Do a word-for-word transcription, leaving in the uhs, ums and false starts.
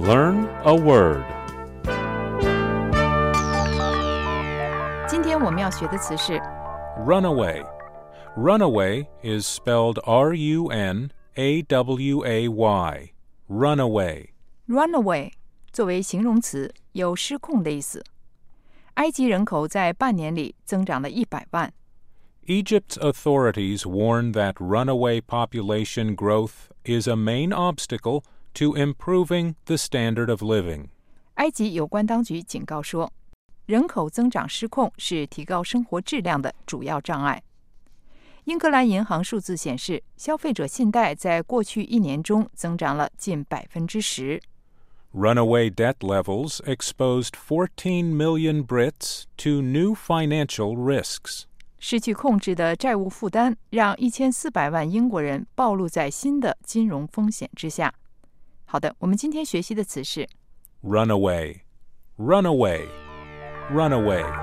Learn a word. 今天我们要学的词是 Runaway. Runaway is spelled R U N A W A Y. Runaway. runaway 作为形容词，有失控的意思。埃及人口在半年里增长了一百万。 Egypt's authorities warn that runaway population growth is a main obstacle to improving the standard of living. 埃及有关当局警告说，人口增长失控是提高生活质量的主要障碍。英格兰银行数字显示，消费者信贷在过去一年中增长了近百分之十。 Runaway debt levels exposed fourteen million Brits to new financial risks. 失去控制的债务负担让一千四百万英国人暴露在新的金融风险之下。好的，我们今天学习的词是 Runaway. Runaway. Runaway.